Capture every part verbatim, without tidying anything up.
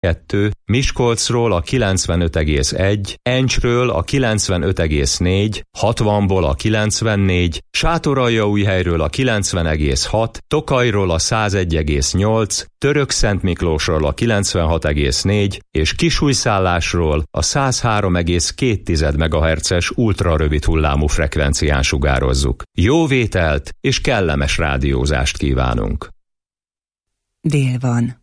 kettő, Miskolcról a kilencvenöt egész egy, Encsről a kilencvenöt egész négy, hatvanból a kilencvennégy, Sátoraljaújhelyről a kilencven egész hat, Tokajról a száz egy egész nyolc, Törökszentmiklósról a kilencvenhat egész négy és Kisújszállásról a száz három egész két megahertzes ultrarövid hullámú frekvencián sugározzuk. Jó vételt és kellemes rádiózást kívánunk! Dél van.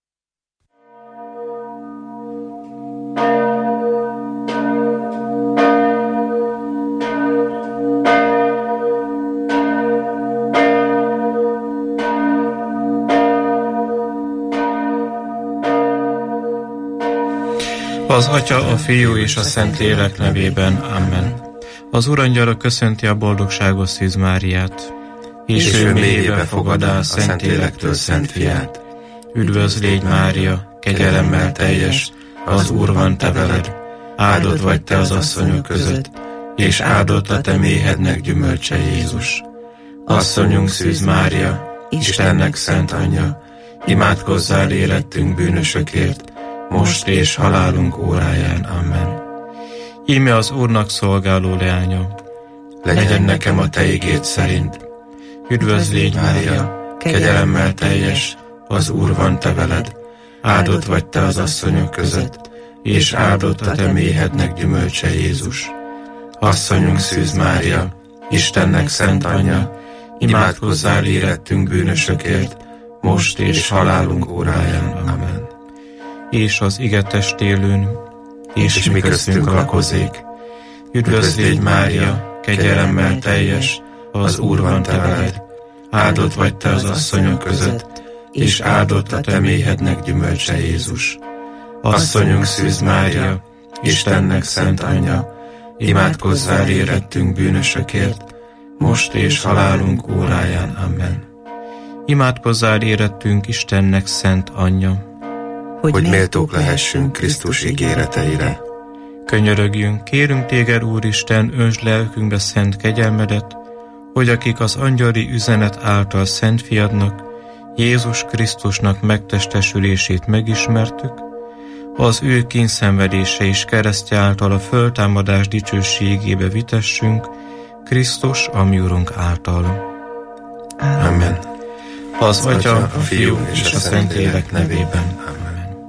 Az Atya, a Fiú és a Szentlélek nevében. Amen. Az Urangyala köszönti a boldogságos Szűz Máriát, és, és ő mélyébe fogadá a Szentlélektől Szent Fiát. Üdvözl légy, Mária, kegyelemmel teljes, az Úr van te veled, áldott vagy te az asszonyok között, és áldott a te méhednek gyümölcse Jézus. Asszonyunk Szűz Mária, Istennek szent anyja, imádkozzál érettünk bűnösökért, most és halálunk óráján. Amen. Íme az Úrnak szolgáló leánya, legyen nekem a te igéd szerint. Üdvözl légy, Mária, kegyelemmel teljes, az Úr van te veled, áldott vagy te az asszonyok között, és áldott a te méhednek gyümölcse Jézus. Asszonyunk Szűz Mária, Istennek szent anyja, imádkozzál érettünk bűnösökért, most és halálunk óráján. Amen. És az ige testélőn, és, és mi köztünk lakozék. Üdvözl légy, Mária, kegyelemmel teljes, az Úr van te veled, áldott vagy te az asszonyok között, és áldott a te méhednek gyümölcse Jézus. Asszonyunk Szűz Mária, Istennek szent anyja, imádkozzál érettünk bűnösökért, most és halálunk óráján. Amen. Imádkozzál érettünk Istennek szent anyja, hogy, hogy méltók lehessünk Krisztus ígéreteire. Könyörögjünk, kérünk téged, Úristen, öntsd lelkünkbe szent kegyelmedet, hogy akik az angyali üzenet által Szent Fiadnak, Jézus Krisztusnak megtestesülését megismertük, az ő kínszenvedése és keresztje által a föltámadás dicsőségébe vitessünk, Krisztus, a mi Urunk által. Amen. Az Atya, a Fiú és a Szentlélek nevében. Amen.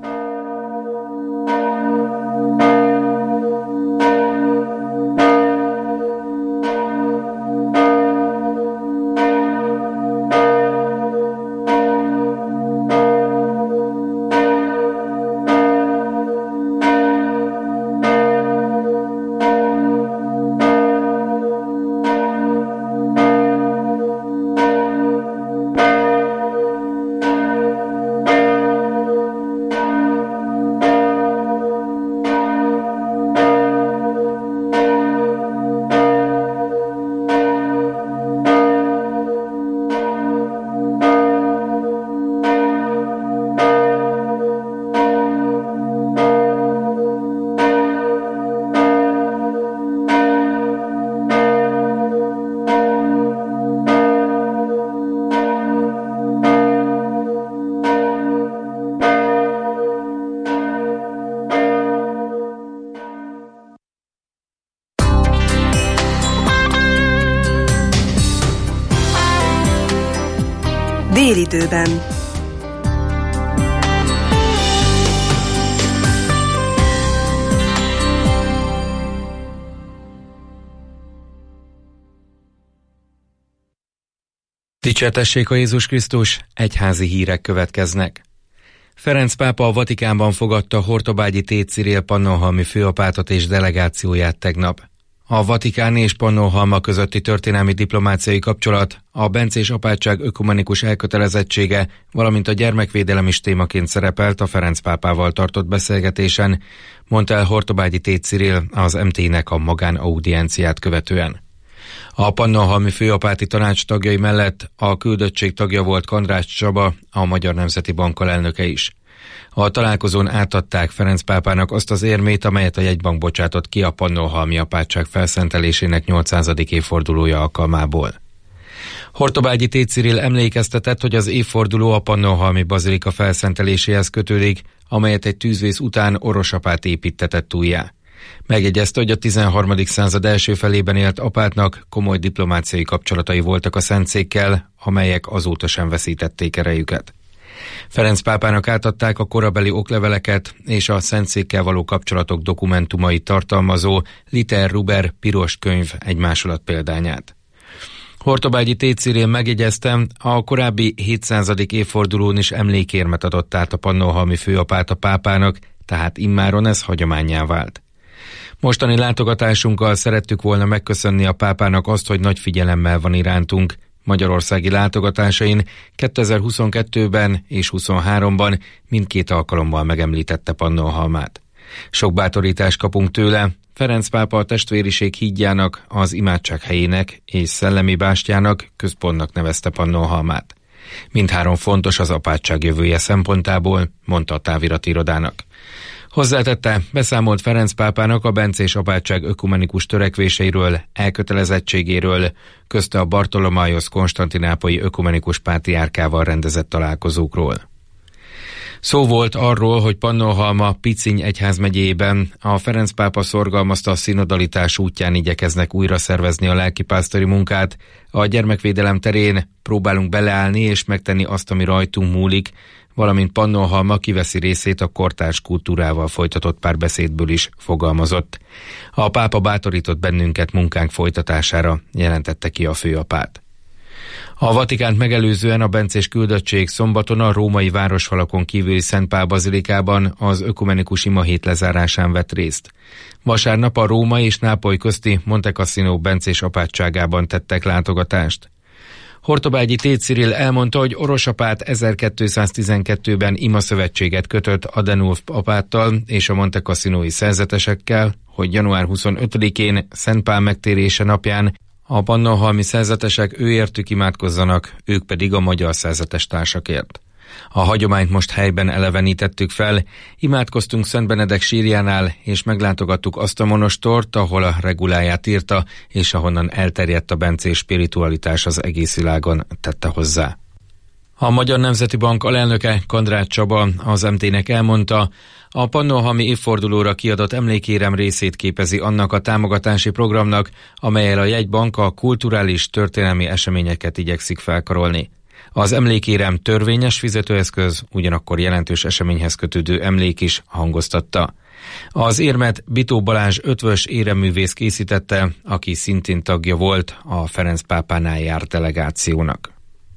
Délidőben. Dicsértessék a Jézus Krisztus, egyházi hírek következnek. Ferenc pápa a Vatikánban fogadta Hortobágyi Th. Cirill pannonhalmi főapátot és delegációját tegnap. A Vatikán és Pannonhalma közötti történelmi diplomáciai kapcsolat, a bencés apátság ökumenikus elkötelezettsége, valamint a gyermekvédelem is témaként szerepelt a Ferenc pápával tartott beszélgetésen, mondta el Hortobágyi Th. Cirill az em té-nek a magánaudienciát követően. A pannonhalmi főapáti tanács tagjai mellett a küldöttség tagja volt Kandrácz Csaba, a Magyar Nemzeti Bank alelnöke is. A találkozón átadták Ferenc pápának azt az érmét, amelyet a jegybank bocsátott ki a pannonhalmi apátság felszentelésének nyolcszázadik évfordulója alkalmából. Hortobágyi Th. Cirill emlékeztetett, hogy az évforduló a pannonhalmi bazilika felszenteléséhez kötődik, amelyet egy tűzvész után Orosapát építtetett újjá. Megjegyezte, hogy a tizenharmadik század első felében élt apátnak komoly diplomáciai kapcsolatai voltak a Szentszékkel, amelyek azóta sem veszítették erejüket. Ferenc pápának átadták a korabeli okleveleket és a Szentszékkel való kapcsolatok dokumentumait tartalmazó Liter Ruber piros könyv egy másolat példányát. Hortobágyi Th. Cyril megjegyezte, a korábbi hétszázadik évfordulón is emlékérmet adott át a pannonhalmi főapát a pápának, tehát immáron ez hagyománnyá vált. Mostani látogatásunkkal szerettük volna megköszönni a pápának azt, hogy nagy figyelemmel van irántunk. Magyarországi látogatásain kétezer-huszonkettőben és huszonháromban mindkét alkalommal megemlítette Pannonhalmát. Sok bátorítást kapunk tőle, Ferenc pápa a testvériség hídjának, az imádság helyének és szellemi bástyának, központnak nevezte Pannonhalmát. Mindhárom fontos az apátság jövője szempontából, mondta a távirati irodának. Hozzátette, beszámolt Ferenc pápának a bencés apátság ökumenikus törekvéseiről, elkötelezettségéről, közte a Bartolomájosz konstantinápolyi ökumenikus pátriárkával rendezett találkozókról. Szó volt arról, hogy Pannonhalma Piciny egyházmegyében a Ferenc pápa szorgalmazta a szinodalitás útján igyekeznek újra szervezni a lelkipásztori munkát, a gyermekvédelem terén próbálunk beleállni és megtenni azt, ami rajtunk múlik, valamint Pannonhalma kiveszi részét a kortárs kultúrával folytatott párbeszédből is fogalmazott. A pápa bátorított bennünket munkánk folytatására, jelentette ki a főapát. A Vatikánt megelőzően a bencés küldöttség szombaton a római városfalakon kívüli Szent Pál bazilikában az ökumenikus imahét lezárásán vett részt. Vasárnap a Róma és Nápoly közti Monte Cassino bencés apátságában tettek látogatást. Hortobágyi Th. Cyril elmondta, hogy Orosapát ezerkétszáztizenkettőben imaszövetséget kötött Adenulf apáttal és a Monte Cassinói szerzetesekkel, hogy január huszonötödikén Szent Pál megtérése napján a pannonhalmi szerzetesek őértük imádkozzanak, ők pedig a magyar szerzetes társakért. A hagyományt most helyben elevenítettük fel, imádkoztunk Szent Benedek sírjánál, és meglátogattuk azt a monostort, ahol a reguláját írta, és ahonnan elterjedt a bencés spiritualitás az egész világon, tette hozzá. A Magyar Nemzeti Bank alelnöke, Kandráth Csaba az em té-nek elmondta, a pannonhalmi évfordulóra kiadott emlékérem részét képezi annak a támogatási programnak, amellyel a jegybank a kulturális, történelmi eseményeket igyekszik felkarolni. Az emlékérem törvényes fizetőeszköz, ugyanakkor jelentős eseményhez kötődő emlék is, hangoztatta. Az érmet Bitó Balázs ötvös éremművész készítette, aki szintén tagja volt a Ferenc pápánál járt delegációnak.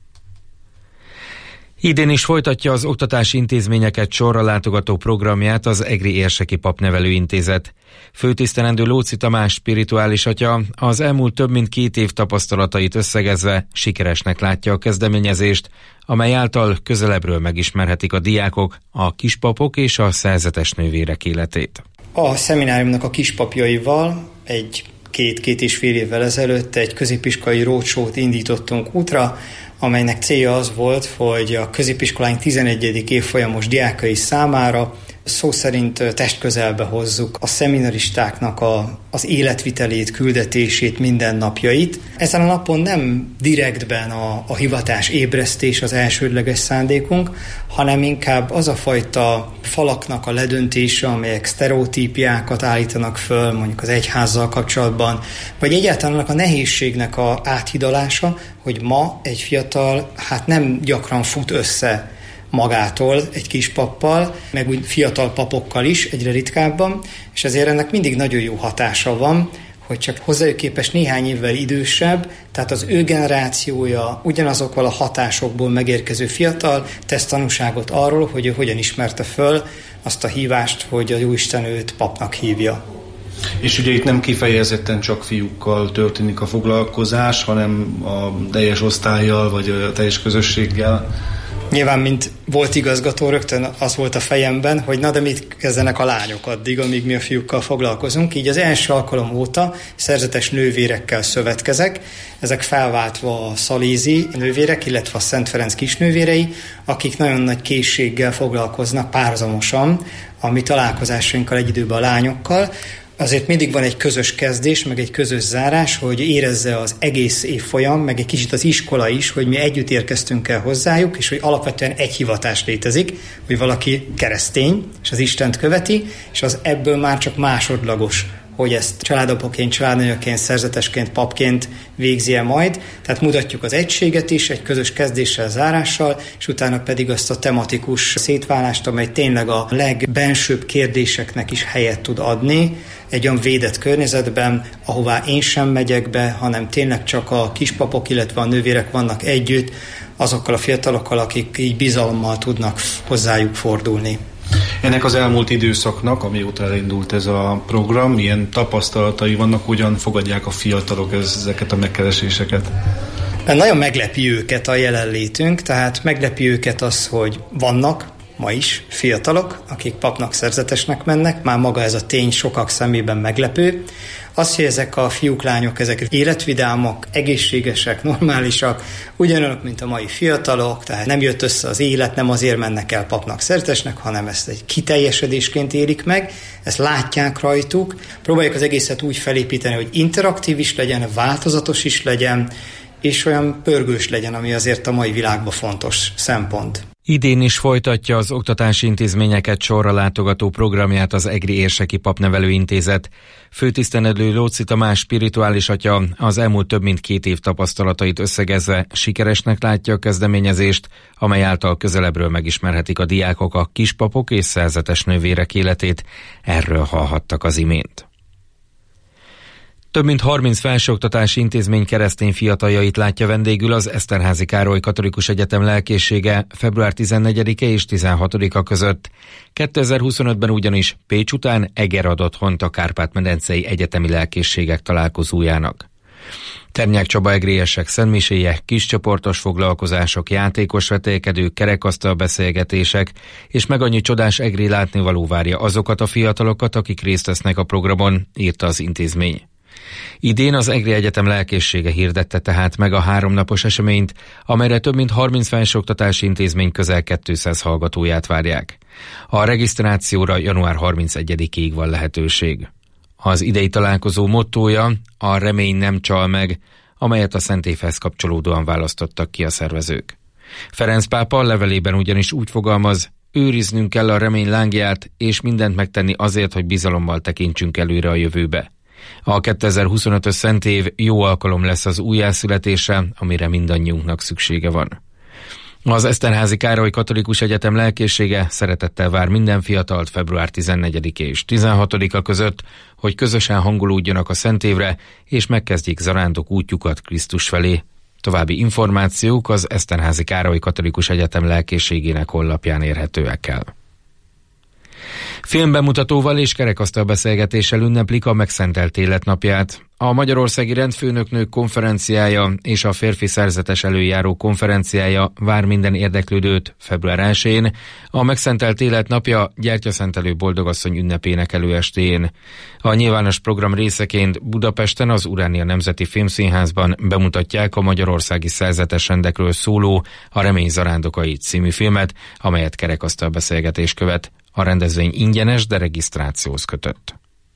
Idén is folytatja az oktatási intézményeket sorra látogató programját az Egri Érseki Papnevelőintézet. Főtisztelendő Lóczy Tamás spirituális atya az elmúlt több mint két év tapasztalatait összegezve sikeresnek látja a kezdeményezést, amely által közelebbről megismerhetik a diákok, a kispapok és a szerzetes nővérek életét. A szemináriumnak a kispapjaival egy két-két és fél évvel ezelőtt egy középiskolai roadshow-t indítottunk útra, amelynek célja az volt, hogy a középiskoláink tizenegyedik évfolyamos diákai számára szó szerint testközelbe hozzuk a szeminaristáknak a, az életvitelét, küldetését, mindennapjait. Ezen a napon nem direktben a, a hivatás ébresztés az elsődleges szándékunk, hanem inkább az a fajta falaknak a ledöntése, amelyek sztereotípiákat állítanak föl, mondjuk az egyházzal kapcsolatban, vagy egyáltalán annak a nehézségnek a áthidalása, hogy ma egy fiatal hát nem gyakran fut össze magától egy kis pappal, meg úgy fiatal papokkal is, egyre ritkábban, és ezért ennek mindig nagyon jó hatása van, hogy csak hozzájuk képest néhány évvel idősebb, tehát az ő generációja ugyanazokkal a hatásokból megérkező fiatal tesz tanúságot arról, hogy ő hogyan ismerte föl azt a hívást, hogy a Jóisten őt papnak hívja. És ugye itt nem kifejezetten csak fiúkkal történik a foglalkozás, hanem a teljes osztállyal, vagy a teljes közösséggel. Nyilván, mint volt igazgató, rögtön az volt a fejemben, hogy na de mit kezdenek a lányok addig, amíg mi a fiúkkal foglalkozunk. Így az első alkalom óta szerzetes nővérekkel szövetkezek, ezek felváltva a szalézi nővérek, illetve a Szent Ferenc kisnővérei, akik nagyon nagy készséggel foglalkoznak párhuzamosan a mi találkozásainkkal egy időben a lányokkal. Azért mindig van egy közös kezdés, meg egy közös zárás, hogy érezze az egész évfolyam, meg egy kicsit az iskola is, hogy mi együtt érkeztünk el hozzájuk, és hogy alapvetően egy hivatás létezik, hogy valaki keresztény, és az Istent követi, és az ebből már csak másodlagos, hogy ezt családapaként, családnagyaként, szerzetesként, papként végzi-e majd. Tehát mutatjuk az egységet is, egy közös kezdéssel, zárással, és utána pedig azt a tematikus szétválást, amely tényleg a legbensőbb kérdéseknek is helyet tud adni, egy olyan védett környezetben, ahová én sem megyek be, hanem tényleg csak a kispapok, illetve a nővérek vannak együtt, azokkal a fiatalokkal, akik így bizalommal tudnak hozzájuk fordulni. Ennek az elmúlt időszaknak, amióta elindult ez a program, milyen tapasztalatai vannak, hogyan fogadják a fiatalok ezeket a megkereséseket? Nagyon meglepi őket a jelenlétünk, tehát meglepi őket az, hogy vannak ma is fiatalok, akik papnak, szerzetesnek mennek, már maga ez a tény sokak szemében meglepő. Az, hogy ezek a fiúk, lányok, ezek életvidámak, egészségesek, normálisak, ugyanolyanok, mint a mai fiatalok, tehát nem jött össze az élet, nem azért mennek el papnak, szerzetesnek, hanem ezt egy kiteljesedésként élik meg, ezt látják rajtuk. Próbáljuk az egészet úgy felépíteni, hogy interaktív is legyen, változatos is legyen, és olyan pörgős legyen, ami azért a mai világban fontos szempont. Idén is folytatja az oktatási intézményeket sorra látogató programját az Egri Érseki Papnevelőintézet. Főtiszteledő Lóczy Tamás spirituális atya az elmúlt több mint két év tapasztalatait összegezve sikeresnek látja a kezdeményezést, amely által közelebbről megismerhetik a diákok a kispapok és szerzetes nővérek életét. Erről hallhattak az imént. Több mint harminc felsőoktatási intézmény keresztény fiataljait látja vendégül az Eszterházy Károly Katolikus Egyetem lelkészsége február tizennegyedike és tizenhatodika között. kétezer-huszonötben ugyanis Pécs után Eger ad otthont a Kárpát-medencei egyetemi lelkészségek találkozójának. Ternyák Csaba egriesek szentmiséje, kiscsoportos foglalkozások, játékos vetélkedők, kerekasztal beszélgetések, és meg annyi csodás egri látnivaló várja azokat a fiatalokat, akik részt vesznek a programon, írta az intézmény. Idén az Egri Egyetem lelkészsége hirdette tehát meg a háromnapos eseményt, amelyre több mint harminc felsőoktatási intézmény közel kétszáz hallgatóját várják. A regisztrációra január harmincegyedikéig van lehetőség. Az idei találkozó mottója a remény nem csal meg, amelyet a Szent Évhez kapcsolódóan választottak ki a szervezők. Ferenc pápa levelében ugyanis úgy fogalmaz, őriznünk kell a remény lángját, és mindent megtenni azért, hogy bizalommal tekintsünk előre a jövőbe. A kétezer-huszonötös Szent Év jó alkalom lesz az újjászületésre, amire mindannyiunknak szüksége van. Az Eszterházy Károly Katolikus Egyetem lelkészsége szeretettel vár minden fiatalt február tizennegyedike és tizenhatodika között, hogy közösen hangolódjanak a Szent Évre, és megkezdjék zarándok útjukat Krisztus felé. További információk az Eszterházy Károly Katolikus Egyetem lelkészségének honlapján érhetőek el. Filmbemutatóval és kerekasztal beszélgetéssel ünneplik a megszentelt életnapját. A Magyarországi Rendfőnöknők konferenciája és a férfi szerzetes előjáró konferenciája vár minden érdeklődőt február elsején, a megszentelt életnapja gyertyaszentelő boldogasszony ünnepének előestéjén. A nyilvános program részeként Budapesten az Uránia Nemzeti Filmszínházban bemutatják a magyarországi szerzetes rendekről szóló A remény zarándokai című filmet, amelyet kerekasztal beszélgetés követ. A rendezvény ingyenes, de regisztrációhoz kötött.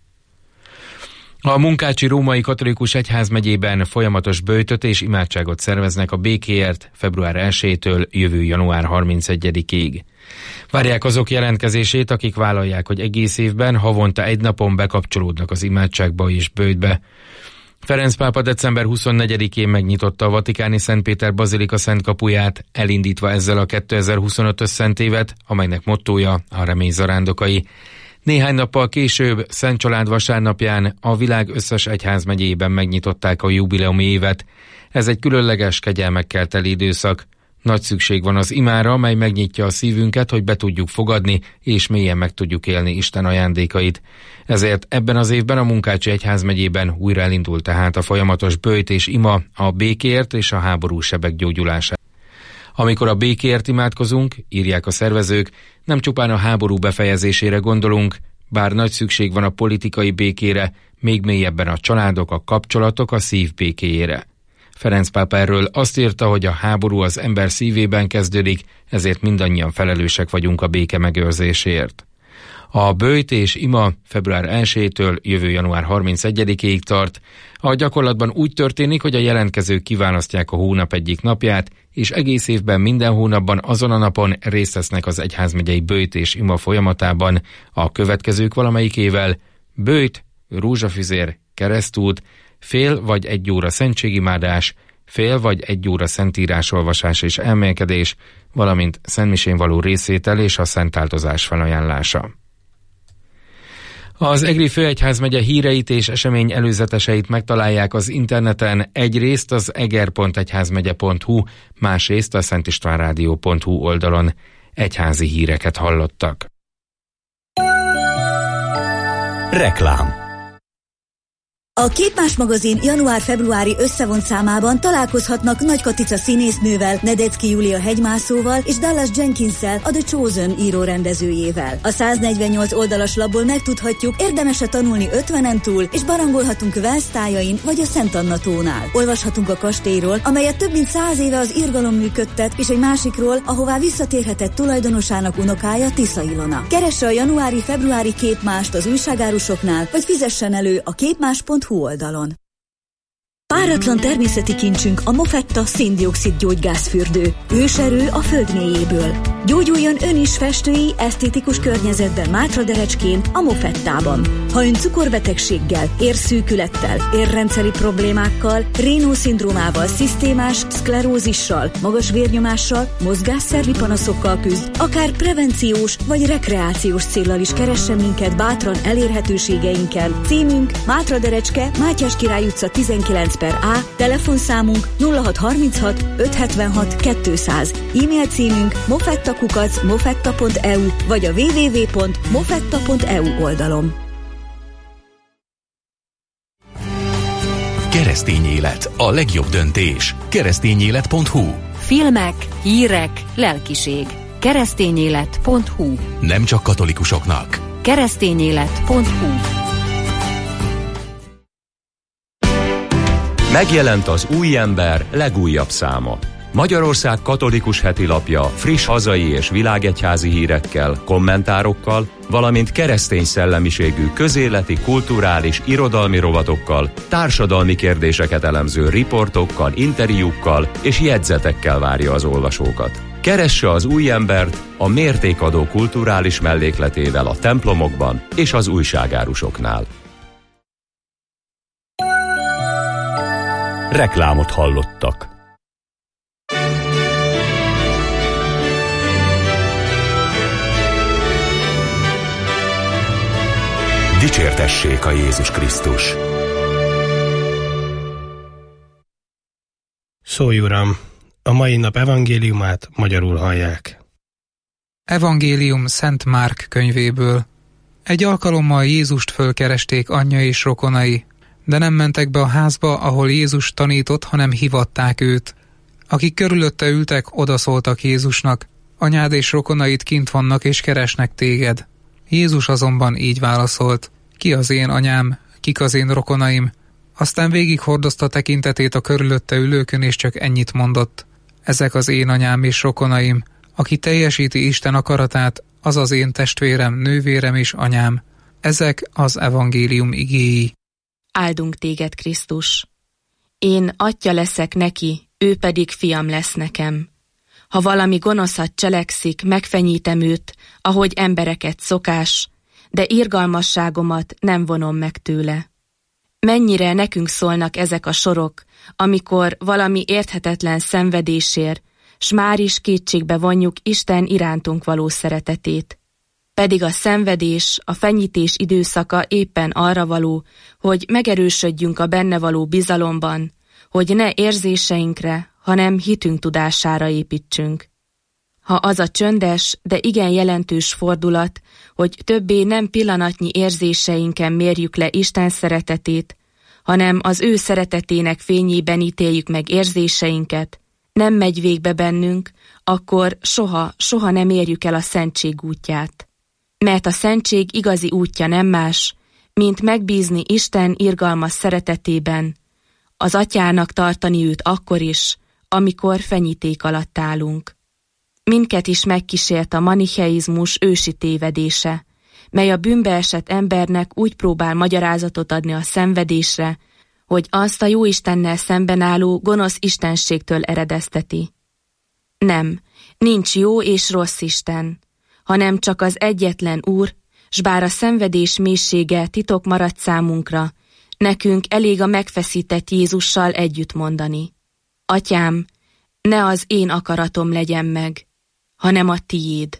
A Munkácsi Római Katolikus Egyházmegyében folyamatos böjtöt és imádságot szerveznek a békéért február elsejétől jövő január harmincegyedikéig. Várják azok jelentkezését, akik vállalják, hogy egész évben havonta egy napon bekapcsolódnak az imádságba és böjtbe. Ferenc pápa december huszonnegyedikén megnyitotta a vatikáni Szent Péter Bazilika szent kapuját, elindítva ezzel a kétezer-huszonötös Szent Évet, amelynek mottója a remény zarándokai. Néhány nappal később, Szent Család vasárnapján a világ összes egyházmegyében megnyitották a jubileumi évet. Ez egy különleges, kegyelmekkel teli időszak. Nagy szükség van az imára, mely megnyitja a szívünket, hogy be tudjuk fogadni, és mélyen meg tudjuk élni Isten ajándékait. Ezért ebben az évben a Munkácsi Egyházmegyében újra elindult tehát a folyamatos böjt és ima a békéért és a háború sebek gyógyulására. Amikor a békéért imádkozunk, írják a szervezők, nem csupán a háború befejezésére gondolunk, bár nagy szükség van a politikai békére, még mélyebben a családok, a kapcsolatok, a szív békéjére. Ferenc pápa erről azt írta, hogy a háború az ember szívében kezdődik, ezért mindannyian felelősek vagyunk a béke megőrzéséért. A böjt és ima február elsejétől jövő január harmincegyedikéig tart. A gyakorlatban úgy történik, hogy a jelentkezők kiválasztják a hónap egyik napját, és egész évben minden hónapban azon a napon részt vesznek az egyházmegyei böjt és ima folyamatában a következők valamelyikével: böjt, rózsafüzér, keresztút, fél vagy egy óra szentségimádás, fél vagy egy óra szentírásolvasás és elmélkedés, valamint szentmisén való részvétel és a szentáltozás felajánlása. Az Egri Főegyházmegye híreit és esemény előzeteseit megtalálják az interneten, egyrészt az eger pont egyházmegye pont hu, másrészt a szentistvánrádió pont hu oldalon. Egyházi híreket hallottak. Reklám. A Képmás magazin január-februári összevont számában találkozhatnak Nagy Katica színésznővel, Nedecki Júlia hegymászóval és Dallas Jenkinssel, a The Chosen író-rendezőjével. A száznegyvennyolc oldalas labból megtudhatjuk, érdemes-e tanulni ötvenen túl, és barangolhatunk Wells tájain vagy a Szent Anna tónál. Olvashatunk a kastélyról, amelyet több mint száz éve az irgalom működtet, és egy másikról, ahová visszatérhetett tulajdonosának unokája, Tisza Ilona. Keresse a januári-februári Képmást az újságárusoknál, vagy fizessen elő a képmás pont hu oldalon. Páratlan természeti kincsünk a Mofetta szén-dioxid gyógygázfürdő. Őserő a föld mélyéből. Gyógyuljon ön is festői, esztétikus környezetben Mátraderecskén, a Mofettában. Ha ön cukorbetegséggel, érszűkülettel, érrendszeri problémákkal, Raynaud-szindrómával, szisztémás szklerózissal, magas vérnyomással, mozgásszervi panaszokkal küzd, akár prevenciós vagy rekreációs céllal is keressen minket bátran elérhetőségeinken. Címünk Mátraderecske, Mátyás Király utca tizenkilenc per A, telefonszámunk nulla hat harminchat ötszázhetvenhat kétszáz, e-mail címünk mofettakukac mofetta pont e u vagy a double-u double-u double-u pont mofetta pont e u oldalon. Keresztény élet, a legjobb döntés. keresztényélet pont hu. Filmek, hírek, lelkiség. keresztényélet pont hu. Nem csak katolikusoknak. keresztényélet pont hu. Megjelent az Új Ember legújabb száma. Magyarország katolikus heti lapja friss hazai és világegyházi hírekkel, kommentárokkal, valamint keresztény szellemiségű közéleti, kulturális, irodalmi rovatokkal, társadalmi kérdéseket elemző riportokkal, interjúkkal és jegyzetekkel várja az olvasókat. Keresse az Új Embert a mértékadó kulturális mellékletével a templomokban és az újságárusoknál. Reklámot hallottak. Dicsértessék a Jézus Krisztus! Szólj, Uram! A mai nap evangéliumát magyarul hallják. Evangélium Szent Márk könyvéből. Egy alkalommal Jézust fölkeresték anyja és rokonai, de nem mentek be a házba, ahol Jézus tanított, hanem hivatták őt. Akik körülötte ültek, odaszóltak Jézusnak: anyád és rokonaid kint vannak és keresnek téged. Jézus azonban így válaszolt: ki az én anyám, kik az én rokonaim? Aztán végighordozta tekintetét a körülötte ülőkön, és csak ennyit mondott: ezek az én anyám és rokonaim, aki teljesíti Isten akaratát, az az én testvérem, nővérem és anyám. Ezek az evangélium igéi. Áldunk téged, Krisztus! Én atya leszek neki, ő pedig fiam lesz nekem. Ha valami gonoszat cselekszik, megfenyítem őt, ahogy embereket szokás, de irgalmasságomat nem vonom meg tőle. Mennyire nekünk szólnak ezek a sorok, amikor valami érthetetlen szenvedésért, s már is kétségbe vonjuk Isten irántunk való szeretetét. Pedig a szenvedés, a fenyítés időszaka éppen arra való, hogy megerősödjünk a benne való bizalomban, hogy ne érzéseinkre, hanem hitünk tudására építsünk. Ha az a csöndes, de igen jelentős fordulat, hogy többé nem pillanatnyi érzéseinken mérjük le Isten szeretetét, hanem az ő szeretetének fényében ítéljük meg érzéseinket, nem megy végbe bennünk, akkor soha, soha nem érjük el a szentség útját. Mert a szentség igazi útja nem más, mint megbízni Isten irgalmas szeretetében, az atyának tartani őt akkor is, amikor fenyíték alatt állunk. Minket is megkísért a manicheizmus ősi tévedése, mely a bűnbe esett embernek úgy próbál magyarázatot adni a szenvedésre, hogy azt a Jóistennel szemben álló gonosz istenségtől eredezteti. Nem, nincs jó és rossz Isten, hanem csak az egyetlen Úr, s bár a szenvedés mélysége titok maradt számunkra, nekünk elég a megfeszített Jézussal együtt mondani. Atyám, ne az én akaratom legyen meg, hanem a tiéd.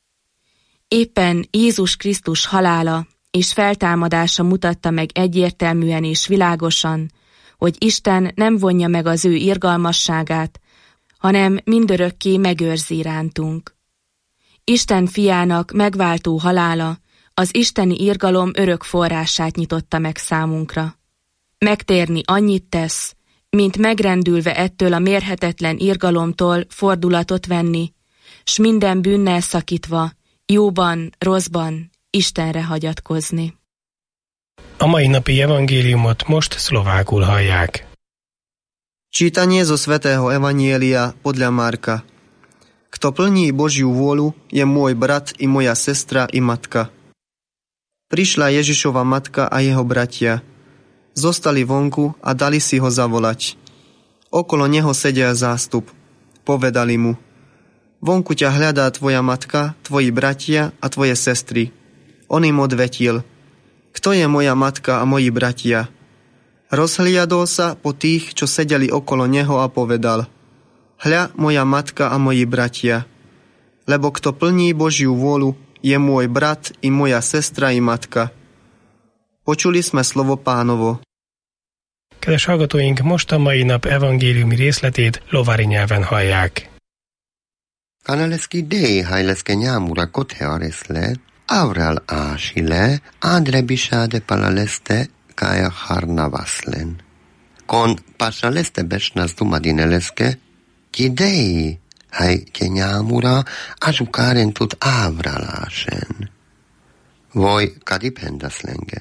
Éppen Jézus Krisztus halála és feltámadása mutatta meg egyértelműen és világosan, hogy Isten nem vonja meg az ő irgalmasságát, hanem mindörökké megőrzi irántunk. Isten fiának megváltó halála az isteni irgalom örök forrását nyitotta meg számunkra. Megtérni annyit tesz, mint megrendülve ettől a mérhetetlen irgalomtól fordulatot venni, s minden bűnnel szakítva, jóban, rosszban Istenre hagyatkozni. A mai napi evangéliumot most szlovákul hallják. Čítanie zo svätého Evanjelia podľa Marka. Kto plní Božiu vôľu, je môj brat i moja sestra i matka. Prišla Ježišova matka a jeho bratia. Zostali vonku a dali si ho zavolať. Okolo neho sedel zástup. Povedali mu: Vonku ťa hľadá tvoja matka, tvoji bratia a tvoje sestry. On im odvetil: Kto je moja matka a moji bratia? Rozhliadol sa po tých, čo sedeli okolo neho a povedal: Hľa, moja matka a moji bratia. Lebo kto plní Božiu vôľu, je môj brat i moja sestra i matka. Počuli sme slovo Pánovo. Kedves hallgatóink, most a mai nap evangéliumi részletét lovári nyelven hallják. Kanaleski dei hajleske nyámura kothearesle, aurel ásile, adrebisade palaleste, kája harnavaslen. Kon pasaleste besnas dumadineleske, ki dei hajke nyámura, asukáren tud ávralásen. Voi kadipendaszlenge.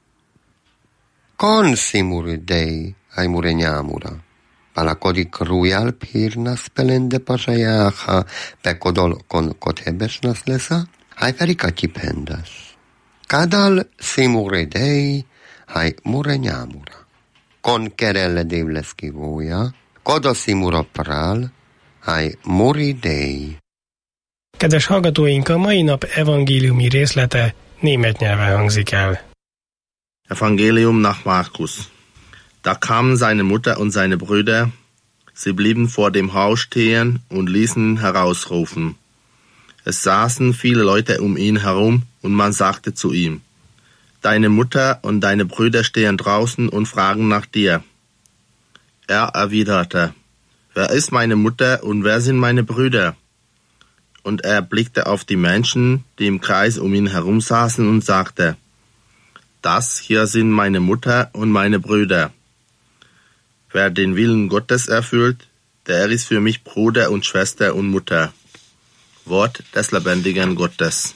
Kon simuri dei hajmure nyámura. Palakodik rujal pirnas pelende pasajáha, pekodol kon kothebesnas lesa, haj ferikati pendas. Kadal simure dei, haj mure nyámura. Kon kerelle dévleszki vója, koda simura prál, haj muri dei. Kedves hallgatóink, a mai nap evangéliumi részlete német nyelven hangzik el. Evangelium nach Markus. Da kamen seine Mutter und seine Brüder, sie blieben vor dem Haus stehen und ließen ihn herausrufen. Es saßen viele Leute um ihn herum und man sagte zu ihm: Deine Mutter und deine Brüder stehen draußen und fragen nach dir. Er erwiderte: Wer ist meine Mutter und wer sind meine Brüder? Und er blickte auf die Menschen, die im Kreis um ihn herum saßen, und sagte: Das hier sind meine Mutter und meine Brüder. Wer den Willen Gottes erfüllt, der ist für mich Bruder und Schwester und Mutter. Wort des lebendigen Gottes.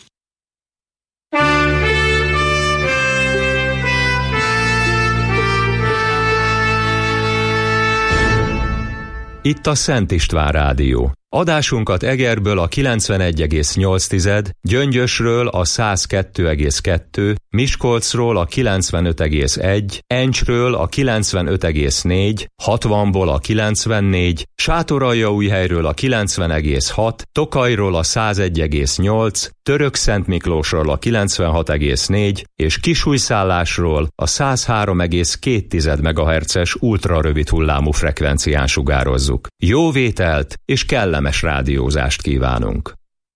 Itt a Szent István Rádió. Adásunkat Egerből a kilencvenegy egész nyolc, Gyöngyösről a száz kettő egész kettő, Miskolcról a kilencvenöt egész egy, Encsről a kilencvenöt egész négy, hatvanból a kilencvennégy, Sátoraljaújhelyről a kilencven egész hat, Tokajról a száz egy egész nyolc, Törökszentmiklósról a kilencvenhat egész négy és Kisújszállásról a száz három egész két megahertzes ultrarövid hullámú frekvencián sugározzuk. Jó vételt és kellemes rádiózást kívánunk!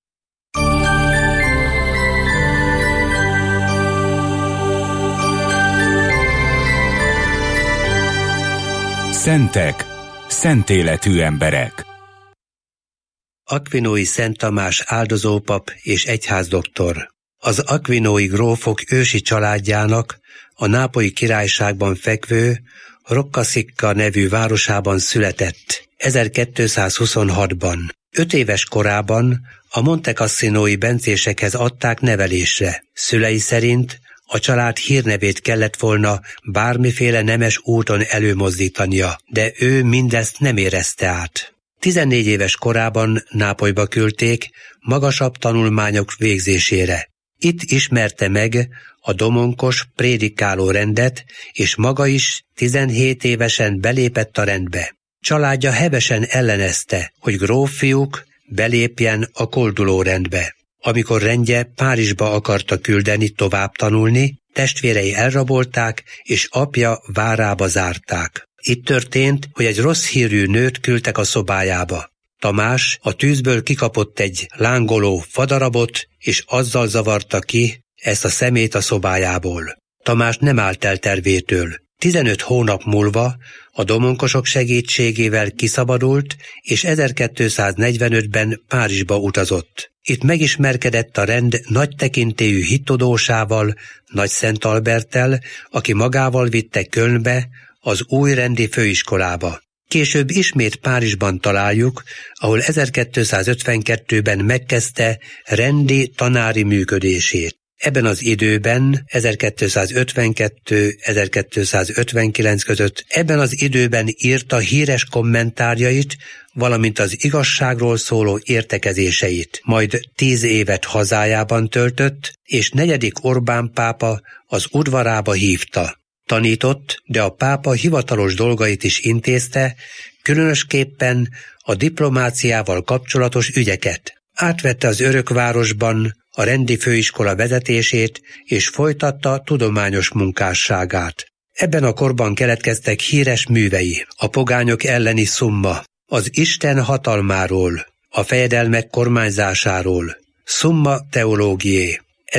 Szentek, szent életű emberek. Aquinói Szent Tamás áldozópap és egyházdoktor. Az aquinói grófok ősi családjának a Nápolyi Királyságban fekvő Roccasecca nevű városában született ezerkétszázhuszonhatban. Öt éves korában a Monte Cassinói bencésekhez adták nevelésre. Szülei szerint a család hírnevét kellett volna bármiféle nemes úton előmozdítania, de ő mindezt nem érezte át. Tizennégy éves korában Nápolyba küldték magasabb tanulmányok végzésére. Itt ismerte meg a domonkos prédikáló rendet, és maga is tizenhét évesen belépett a rendbe. Családja hevesen ellenezte, hogy gróffiuk belépjen a kolduló rendbe. Amikor rendje Párizsba akarta küldeni tovább tanulni, testvérei elrabolták, és apja várába zárták. Itt történt, hogy egy rossz hírű nőt küldtek a szobájába. Tamás a tűzből kikapott egy lángoló fadarabot, és azzal zavarta ki ezt a szemét a szobájából. Tamás nem állt el tervétől. tizenöt hónap múlva a domonkosok segítségével kiszabadult, és ezerkétszáznegyvenötben Párizsba utazott. Itt megismerkedett a rend nagy tekintélyű hittudósával, Nagy Szent Alberttel, aki magával vitte Kölnbe, az új rendi főiskolába. Később ismét Párizsban találjuk, ahol ezerkétszázötvenkettőben megkezdte rendi tanári működését. Ebben az időben, ezerkétszázötvenkettő-ezerkétszázötvenkilenc között, ebben az időben írta híres kommentárjait, valamint az igazságról szóló értekezéseit. Majd tíz évet hazájában töltött, és negyedik Orbán pápa az udvarába hívta. Tanított, de a pápa hivatalos dolgait is intézte, különösképpen a diplomáciával kapcsolatos ügyeket. Átvette az Örökvárosban a rendi főiskola vezetését, és folytatta tudományos munkásságát. Ebben a korban keletkeztek híres művei, a pogányok elleni Summa, az Isten hatalmáról, a fejedelmek kormányzásáról, Summa Theologiae,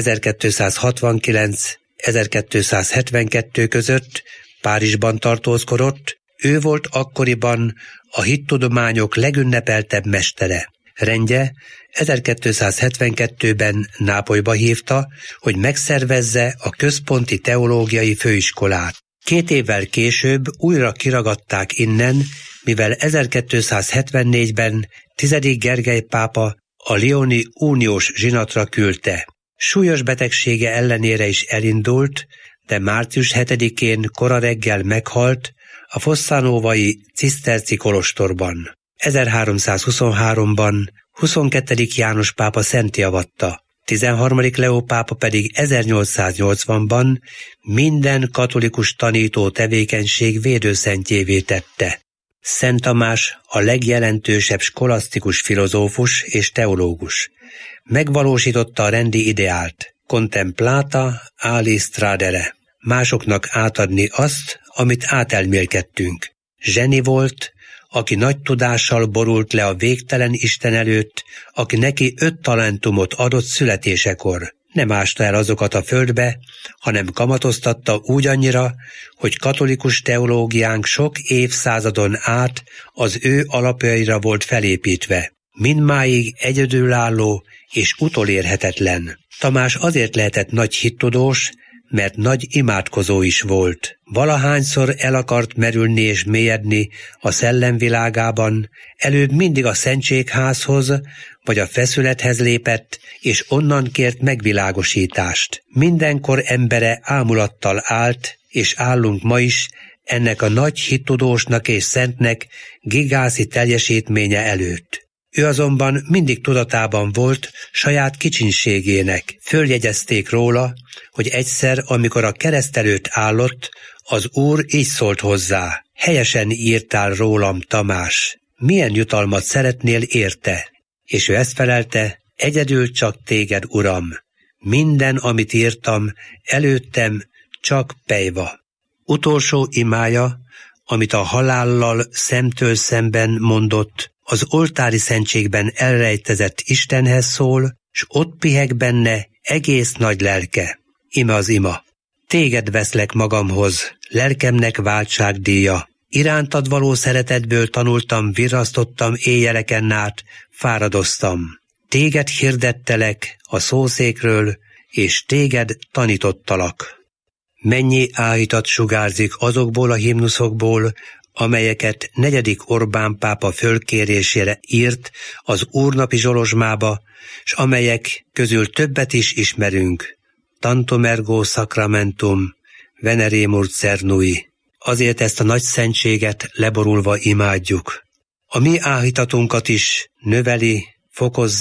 ezerkétszázhatvankilenc-ezerkétszázhetvenkettő között Párizsban tartózkodott, ő volt akkoriban a hittudományok legünnepeltebb mestere. Rendje ezerkétszázhetvenkettőben Nápolyba hívta, hogy megszervezze a központi teológiai főiskolát. Két évvel később újra kiragadták innen, mivel ezerkétszázhetvennégyben tizedik Gergely pápa a lyoni uniós zsinatra küldte. Súlyos betegsége ellenére is elindult, de március hetedikén kora reggel meghalt a fosszanovai ciszterci kolostorban. ezerháromszázhuszonháromban huszonkettedik János pápa szentté avatta, tizenharmadik Leó pápa pedig ezernyolcszáznyolcvanban minden katolikus tanító tevékenység védőszentjévé tette. Szent Tamás a legjelentősebb skolasztikus filozófus és teológus. Megvalósította a rendi ideált, contemplata alis tradere, másoknak átadni azt, amit átelmélkedtünk. Zseni volt, aki nagy tudással borult le a végtelen Isten előtt, aki neki öt talentumot adott születésekor. Nem ásta el azokat a földbe, hanem kamatoztatta úgy annyira, hogy katolikus teológiánk sok évszázadon át az ő alapjaira volt felépítve. Mindmáig egyedülálló és utolérhetetlen. Tamás azért lehetett nagy hittudós, mert nagy imádkozó is volt. Valahányszor el akart merülni és mélyedni a szellemvilágában, előbb mindig a szentségházhoz vagy a feszülethez lépett, és onnan kért megvilágosítást. Mindenkor embere ámulattal állt, és állunk ma is ennek a nagy hittudósnak és szentnek gigászi teljesítménye előtt. Ő azonban mindig tudatában volt saját kicsinségének. Följegyezték róla, hogy egyszer, amikor a kereszt előtt állott, az Úr így szólt hozzá: helyesen írtál rólam, Tamás, milyen jutalmat szeretnél érte? És ő ezt felelte: egyedül csak téged, Uram, minden, amit írtam, előttem csak pejva. Utolsó imája, amit a halállal szemtől szemben mondott, az oltári szentségben elrejtezett Istenhez szól, s ott piheg benne egész nagy lelke. Ime az ima: téged veszlek magamhoz, lelkemnek váltságdíja. Irántad való szeretetből tanultam, virrasztottam éjjeleken át, fáradoztam. Téged hirdettelek a szószékről, és téged tanítottalak. Mennyi áhítat sugárzik azokból a himnuszokból, amelyeket negyedik Orbán pápa fölkérésére írt az úrnapi zsolozsmába, s amelyek közül többet is ismerünk. Tantum ergo sacramentum, veneremur cernui. Azért ezt a nagy szentséget leborulva imádjuk. A mi áhítatunkat is növeli, fokozza,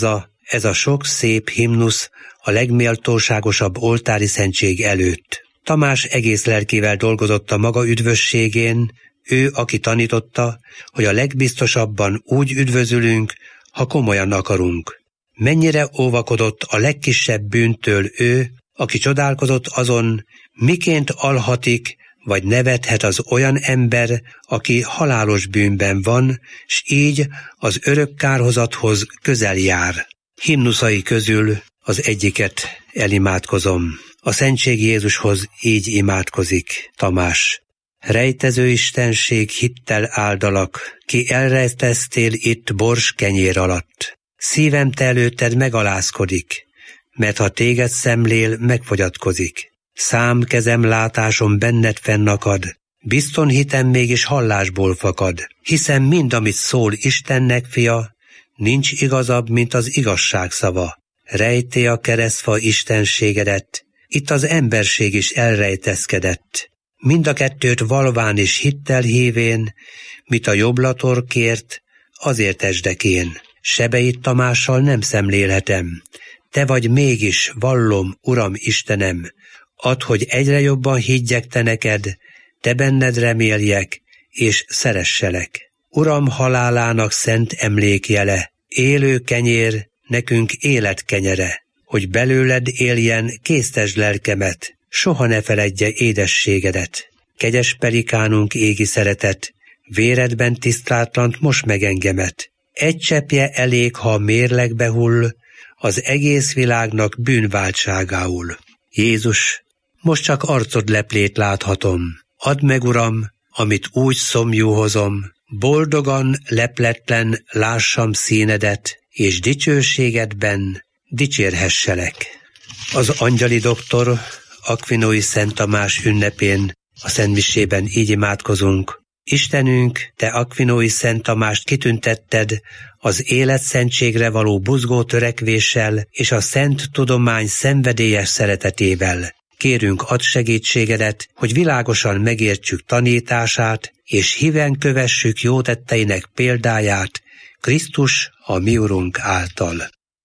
ez a sok szép himnusz a legméltóságosabb oltári szentség előtt. Tamás egész lelkével dolgozott a maga üdvösségén, ő, aki tanította, hogy a legbiztosabban úgy üdvözülünk, ha komolyan akarunk. Mennyire óvakodott a legkisebb bűntől ő, aki csodálkozott azon, miként alhatik, vagy nevethet az olyan ember, aki halálos bűnben van, s így az örök kárhozathoz közel jár. Himnuszai közül az egyiket elimádkozom. A Szentség Jézushoz így imádkozik Tamás. Rejtező istenség, hittel áldalak, ki elrejteztél itt bors kenyér alatt. Szívem te előtted megalázkodik, mert ha téged szemlél, megfogyatkozik. Szám kezem látásom benned fennakad, bizton hitem mégis hallásból fakad. Hiszem mind, amit szól Istennek fia, nincs igazabb, mint az igazság szava. Rejté a keresztfa istenségedet, itt az emberség is elrejtezkedett. Mind a kettőt valván is hittel hívén, mit a jobblator kért, azért esdek én. Sebeit Tamással nem szemlélhetem, te vagy mégis, vallom, Uram Istenem, add, hogy egyre jobban higgyek te neked, te benned reméljek, és szeresselek. Uram halálának szent emlékjele, élő kenyér, nekünk élet kenyere, hogy belőled éljen, késztesd lelkemet, soha ne feledje édességedet. Kegyes pelikánunk égi szeretet, véredben tisztlátlant most meg engemet. Egy cseppje elég, ha a mérlegbe hull, az egész világnak bűnváltságául. Jézus, most csak arcod leplét láthatom. Add meg, Uram, amit úgy szomjú hozom, boldogan, lepletlen lássam színedet, és dicsőségedben dicsérhesselek. Az angyali doktor Akvinói Szent Tamás ünnepén a szentmisében így imádkozunk. Istenünk, te Akvinói Szent Tamást kitüntetted az életszentségre való buzgó törekvéssel és a szent tudomány szenvedélyes szeretetével. Kérünk, add segítségedet, hogy világosan megértsük tanítását, és híven kövessük jó tetteinek példáját, Krisztus a mi Urunk által.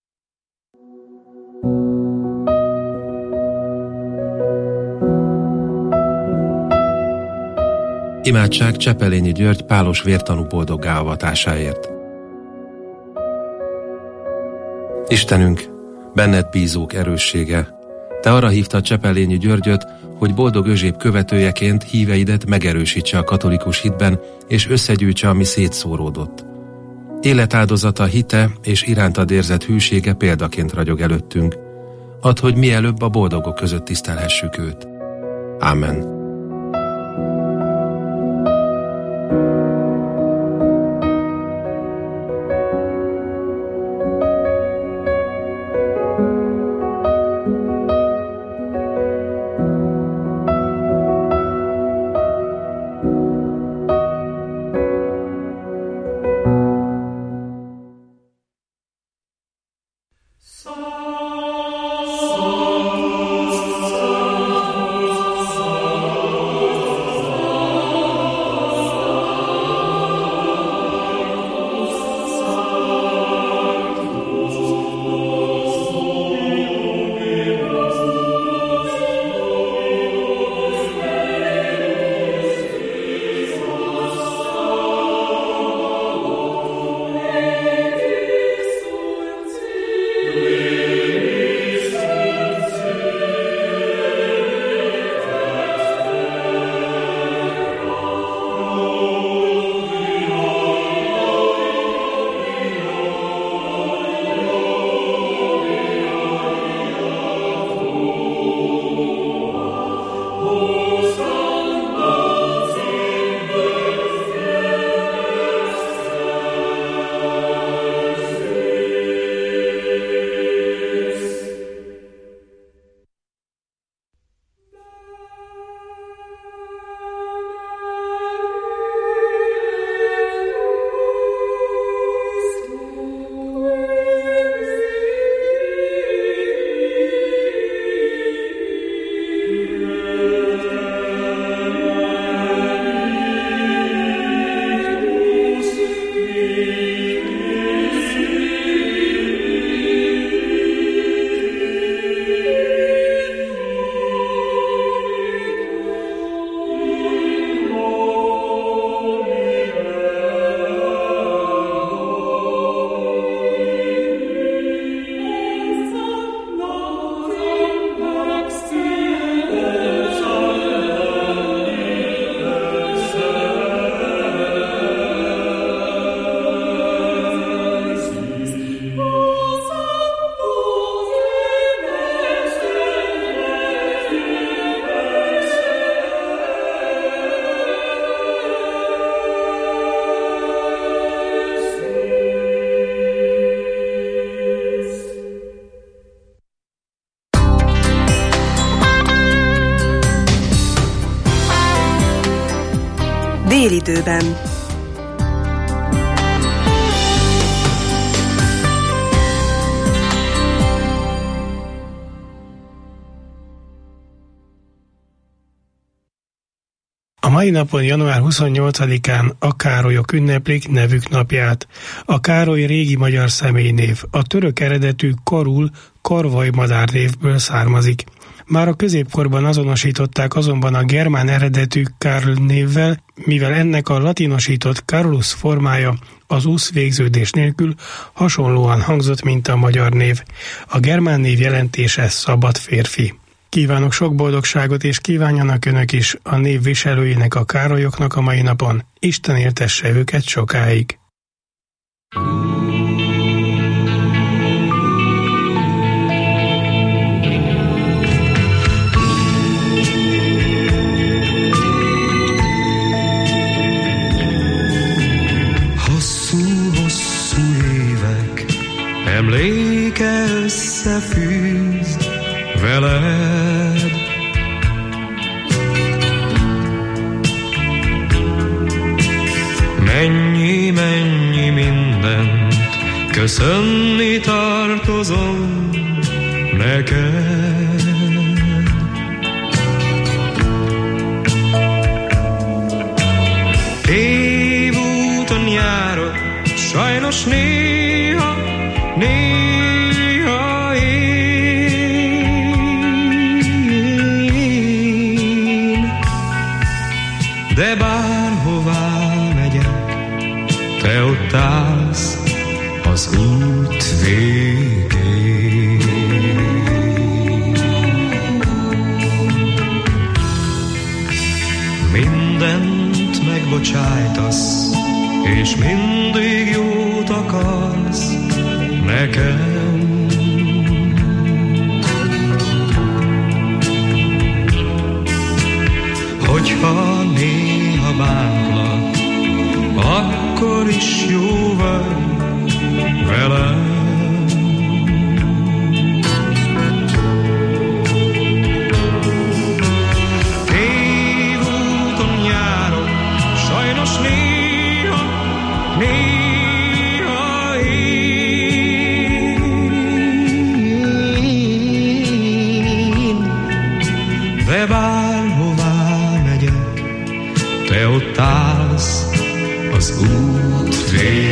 Imádság Csepelényi György pálos vértanú boldoggá avatásáért. Istenünk, benned bízók erőssége, te arra hívtad Csepelényi Györgyöt, hogy boldog Özséb követőjeként híveidet megerősítse a katolikus hitben, és összegyűjtse, ami szétszóródott. Életáldozata, hite és irántad érzett hűsége példaként ragyog előttünk. Add, hogy mielőbb a boldogok között tisztelhessük őt. Ámen. So Délidőben. A mai napon, január huszonnyolcadikán a Károlyok ünneplik nevük napját. A Károly régi magyar személynév, a török eredetű Karul, karvaj madárnévből származik. Már a középkorban azonosították azonban a germán eredetű Karl névvel, mivel ennek a latinosított Carolus formája az usz végződés nélkül hasonlóan hangzott, mint a magyar név. A germán név jelentése szabad férfi. Kívánok sok boldogságot, és kívánjanak önök is a név viselőinek, a Károlyoknak a mai napon. Isten éltesse őket sokáig. Hosszú-hosszú évek emléke összefűz veled. Mennyi, mennyi mindent köszönni tartozom neked. Évúton járok, sajnos néha, néha én. De bárhová megyek, te ott állsz az út végén. Mindent megbocsájtasz, és mindig jót akarsz nekem. Hogyha néha bántlak, akkor is jó vagy velem. Évúton járok, sajnos néha, néha én. De bárhová megyek, te ott állsz az út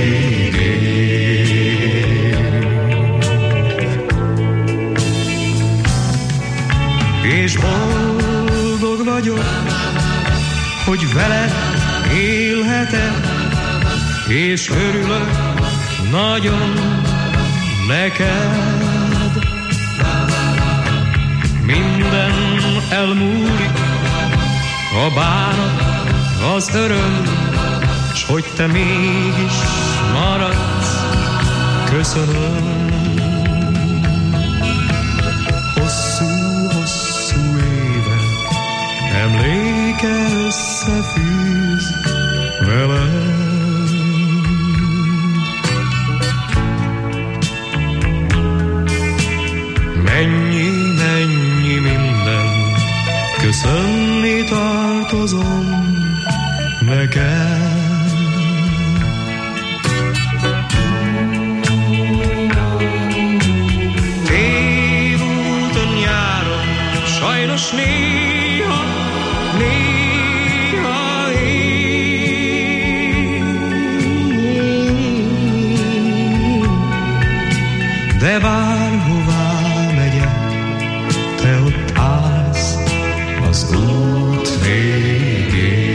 végén. És boldog vagyok, hogy veled élhetek, és örülök nagyon neked. Minden elmúlik, a bánat, az öröm, s hogy te mégis maradsz, köszönöm. Hosszú-hosszú évek emléke összefűz velem. Mennyi, mennyi minden köszönni tartozom neked. Évúton járok, sajnos néha, néha én. De bárhová megyek, te ott állsz az út végén.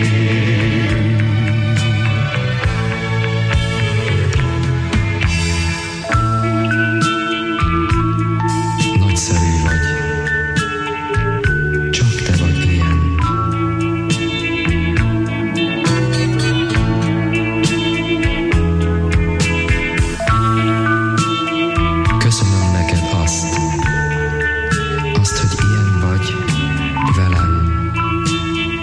Nagyszerű vagy, csak te vagy ilyen. Köszönöm neked azt, azt, hogy ilyen vagy velem.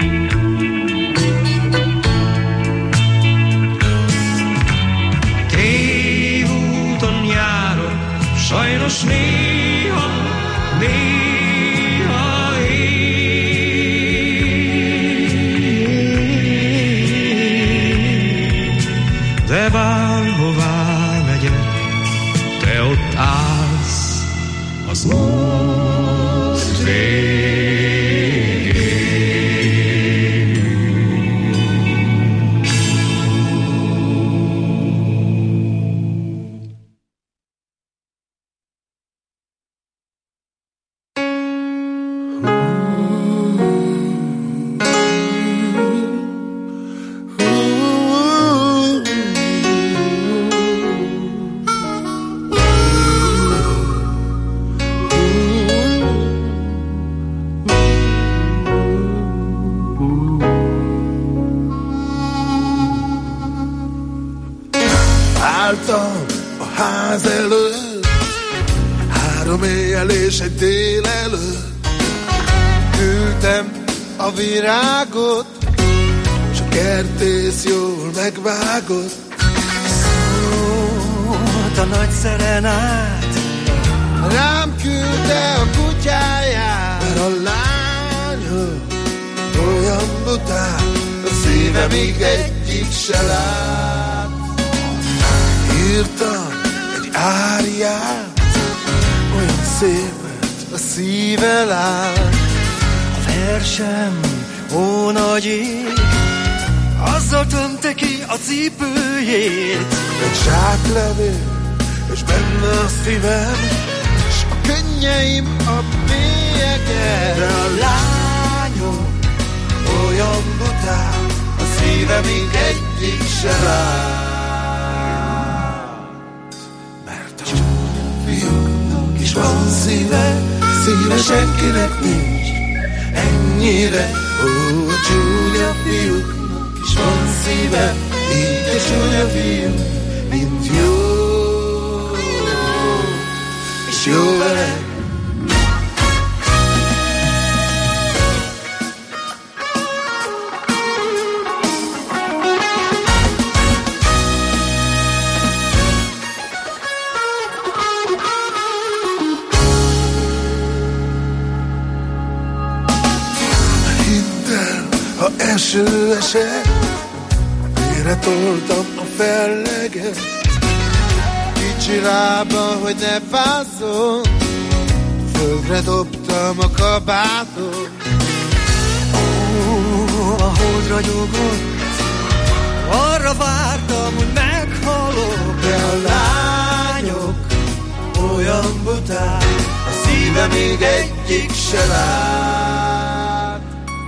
reggel és egy délelőtt küldtem a virágot, s a kertész jól megvágott. Szólt a nagy szerenát, rám küldte a kutyáját, mert a lányom olyan bután, a szívem még egyik se lát. Írtam egy áriát, olyan szépet a szíve lát. A versem, ó nagy ég, azzal tömte ki a cipőjét. Egy zsáklevél, és benne a szívem, és a könnyeim a bélyegen. De a lányom olyan bután, a szívem még egyik se lát. Mert a fiúknak is van szíve, szíve senkinek nincs ennyire. Ó, a csúnya fiúknak is van szíve, így a csúnya fiú, mint jó, és jó vele. Ha eső esett, félre toltam a felleget, kicsi lába, hogy ne fázzon, földre dobtam a kabátot. Ó, a hold ragyogott, arra vártam, hogy meghalok. De a lányok olyan bután, a szíve még egyik se lát.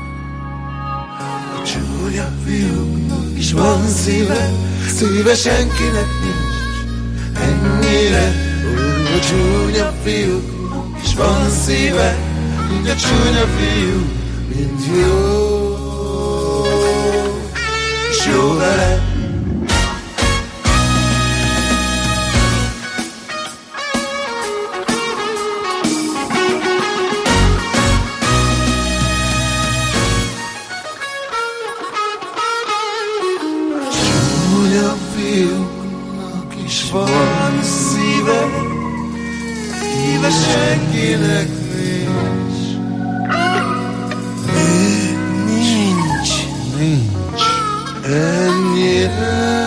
A csúnya fiúknak is van szíve, szíve senkinek nincs ennyire. Ó, a csúnya fiúknak is van szíve, mint a csúnya fiú, mint jó, és jó vele. Van szíve, szíve senkinek nincs. Még nincs, nincs ennyire.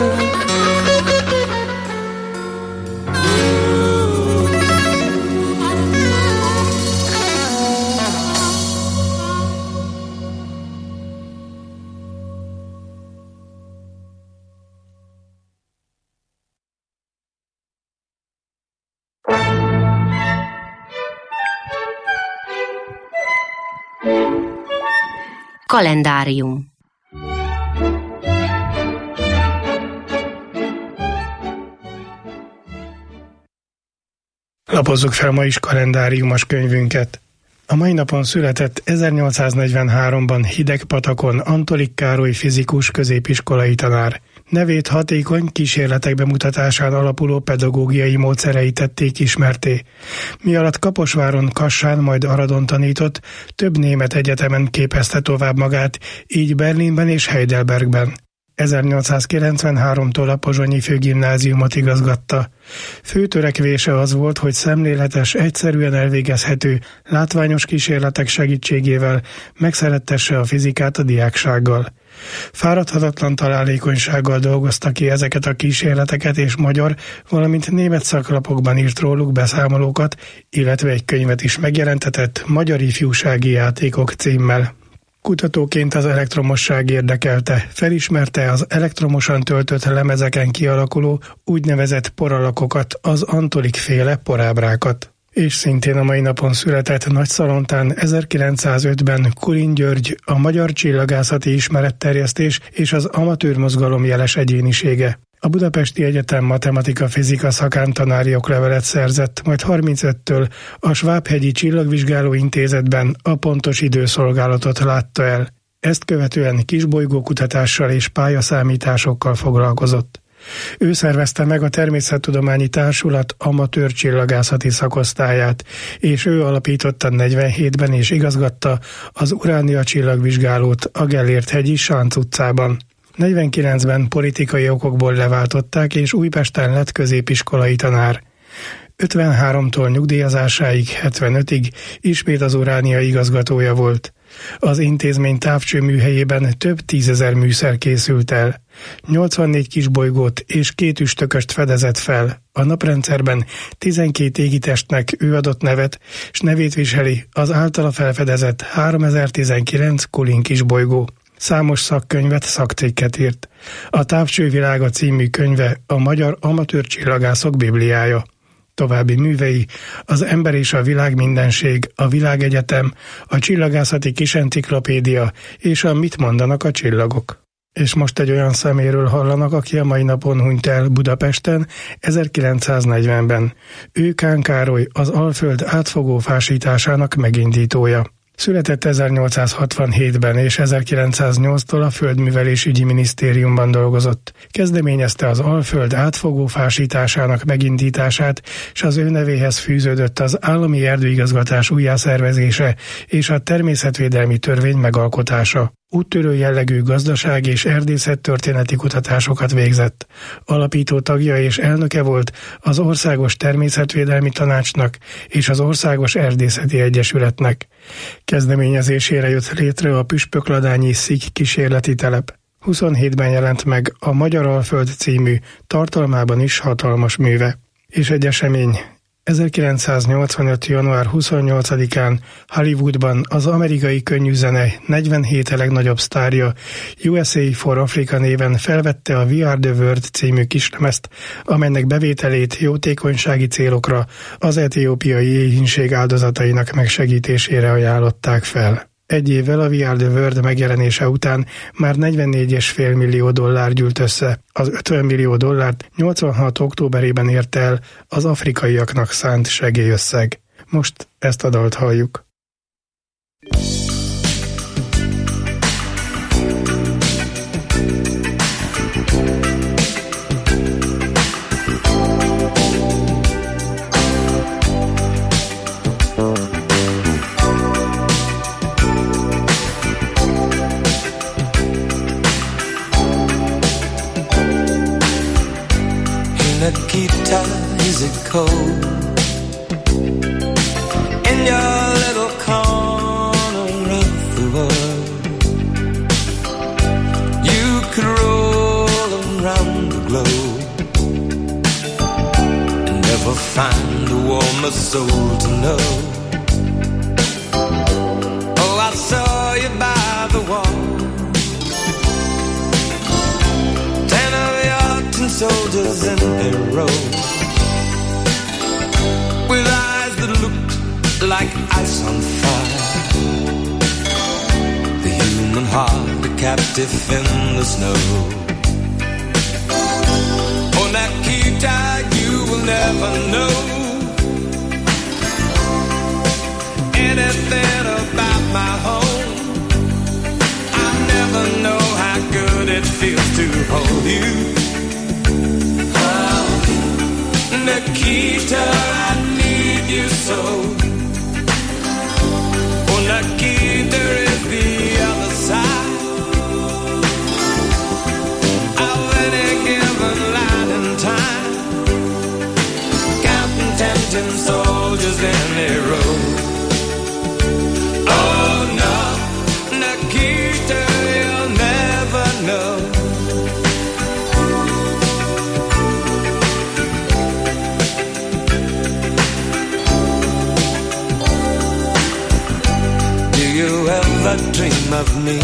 Kalendárium. Lapozzuk fel ma is kalendáriumos könyvünket. A mai napon született ezernyolcszáznegyvenháromban Hidegpatakon Antolik Károly fizikus középiskolai tanár. Nevét hatékony kísérletek bemutatásán alapuló pedagógiai módszerei tették ismerté. Mi alatt Kaposváron, Kassán, majd Aradon tanított, több német egyetemen képezte tovább magát, így Berlinben és Heidelbergben. ezernyolcszázkilencvenháromtól a pozsonyi főgimnáziumot igazgatta. Fő törekvése az volt, hogy szemléletes, egyszerűen elvégezhető, látványos kísérletek segítségével megszerettesse a fizikát a diáksággal. Fáradhatatlan találékonysággal dolgozta ki ezeket a kísérleteket, és magyar, valamint német szaklapokban írt róluk beszámolókat, illetve egy könyvet is megjelentetett Magyar ifjúsági játékok címmel. Kutatóként az elektromosság érdekelte, felismerte az elektromosan töltött lemezeken kialakuló úgynevezett poralakokat, az Antolik-féle porábrákat. És szintén a mai napon született Nagyszalontán ezerkilencszázötben Kulin György, a magyar csillagászati ismeretterjesztés és az amatőr mozgalom jeles egyénisége. A Budapesti Egyetem matematika-fizika szakán tanári oklevelet szerzett, majd harmincöttől a Svábhegyi Csillagvizsgáló Intézetben a pontos időszolgálatot látta el. Ezt követően kisbolygókutatással és pályaszámításokkal foglalkozott. Ő szervezte meg a Természettudományi Társulat amatőr csillagászati szakosztályát, és ő alapította negyvenhétben és igazgatta az Uránia csillagvizsgálót a Gellért-hegyi Sánc utcában. negyvenkilencben politikai okokból leváltották, és Újpesten lett középiskolai tanár. ötvenháromtól nyugdíjazásáig, hetvenötig ismét az Uránia igazgatója volt. Az intézmény távcsőműhelyében több tízezer műszer készült el. nyolcvannégy kisbolygót és két üstököst fedezett fel. A naprendszerben tizenkét égitestnek ő adott nevet, s nevét viseli az általa felfedezett háromezer-tizenkilenc Kulin kisbolygó. Számos szakkönyvet, szakcikket írt. A Távcsővilága című könyve a magyar amatőr csillagászok bibliája. További művei az Ember és a világ mindenség, a Világegyetem, a Csillagászati Kisenциklopédia és a Mit mondanak a csillagok. És most egy olyan szeméről hallanak, aki a mai napon hunyt el Budapesten ezerkilencszáznegyvenben. Ő Kán Károly, az Alföld átfogó fásításának megindítója. Született ezernyolcszázhatvanhétben és ezerkilencszáznyolctól a Földművelésügyi Minisztériumban dolgozott. Kezdeményezte az Alföld átfogó fásításának megindítását, és az ő nevéhez fűződött az állami erdőigazgatás újjászervezése és a természetvédelmi törvény megalkotása. Úttörő jellegű gazdaság és erdészettörténeti kutatásokat végzett. Alapító tagja és elnöke volt az Országos Természetvédelmi Tanácsnak és az Országos Erdészeti Egyesületnek. Kezdeményezésére jött létre a püspökladányi Szik kísérleti telep. huszonhétben jelent meg a Magyar Alföld című, tartalmában is hatalmas műve. És egy esemény. ezerkilencszáznyolcvanöt. január huszonnyolcadikán Hollywoodban az amerikai könnyűzene negyvenhét legnagyobb sztárja U S A for Africa néven felvette a We Are the World című kislemezt, amelynek bevételét jótékonysági célokra az etiópiai éhínség áldozatainak megsegítésére ajánlották fel. Egy évvel a We Are the World megjelenése után már negyvennégy egész öt millió dollár gyűlt össze. Az ötven millió dollárt nyolcvanhat októberében ért el az afrikaiaknak szánt segélyösszeg. Most ezt a dalt halljuk. Nikita, is it cold in your little corner of the world? You could roll around the globe and never find a warmer soul to know. Oh, I saw you by the wall, ten of your ten soldiers in a row, with eyes that looked like ice on fire. The human heart, a captive in the snow. Oh, Nikita, you will never know anything about my home. I never know how good it feels to hold you. Nikita, I need you so. Oh, Nikita is the other side of any given line in time, counting tempting soldiers in a row. Oh no, Nikita, you'll never know. Dream of me?